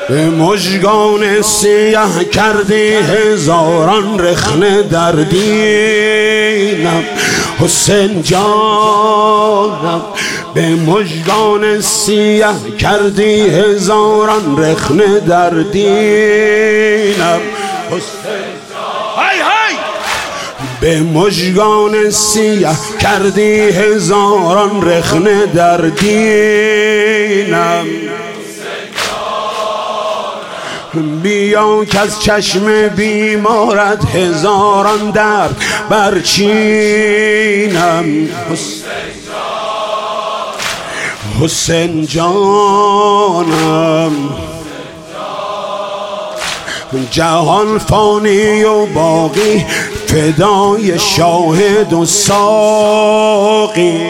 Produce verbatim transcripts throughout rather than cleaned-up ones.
به مژگان سیه کردی هزاران رخنه در دینم حسین جانم. به مژگان سیه کردی هزاران رخنه در دینم حسین های های. به مژگان سیه کردی هزاران رخنه در دینم. بیا که از چشم بیمارت هزاران درد برچینم حسین جانم. جهان فانی و باقی فدای شاهد و ساقی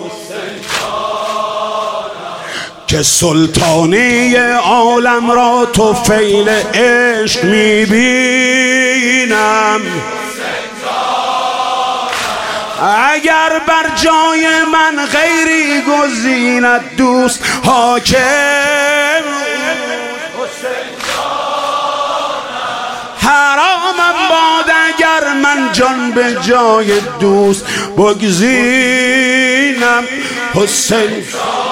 که سلطانی عالم را تو فیل عشق میبینم. اگر بر جای من غیری گزیند دوست حاکم حرامم باد اگر من جان به جای دوست بگزینم حسین.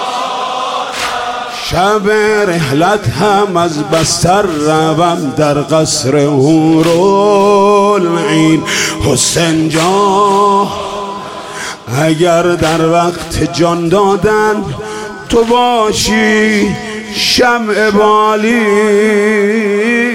شب رحلت هم از بستر روم در قصر حورالعین حسین جان. اگر در وقت جان دادن تو باشی شمع بالی